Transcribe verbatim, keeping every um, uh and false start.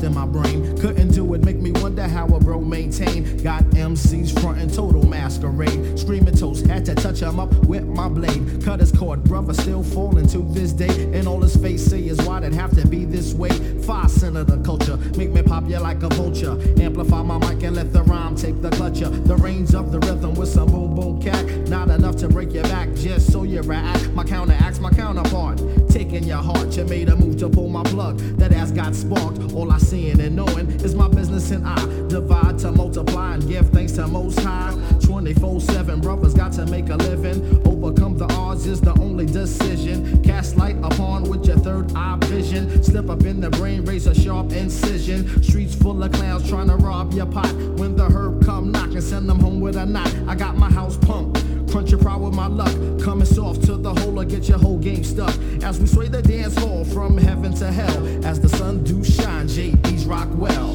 left in my brain. Couldn't do it, make me wonder how a bro maintain. Got M Cs frontin' total masquerade. Screaming toast, had to touch him up with my blade. Cut his cord, brother still falling to this day. And all his face say is why'd it have to be this way? Five cent of the culture, make me pop you like a vulture. Amplify my mic and let the rhyme take the clutcher. The range of the rhythm with some boom boom cat. Not enough to break your back, just so you react. My counteract's my counterpart. Taking your heart, you made a move to pull my plug. That ass got sparked. All I seeing and knowing is my business, and I divide to multiply and give thanks to Most High. twenty-four seven brothers got to make a living. Overcome the odds is the only decision. Cast light upon with your third eye vision. Slip up in the brain, raise a sharp incision. Streets full of clowns trying to rob your pot. When the herb come knock and send them home with a knot. I got my house pumped. Crunch your pride with my luck. Coming soft to the hole or get your whole game stuck. As we sway the dance hall from heaven to hell. As the sun do shine, J B's rock well.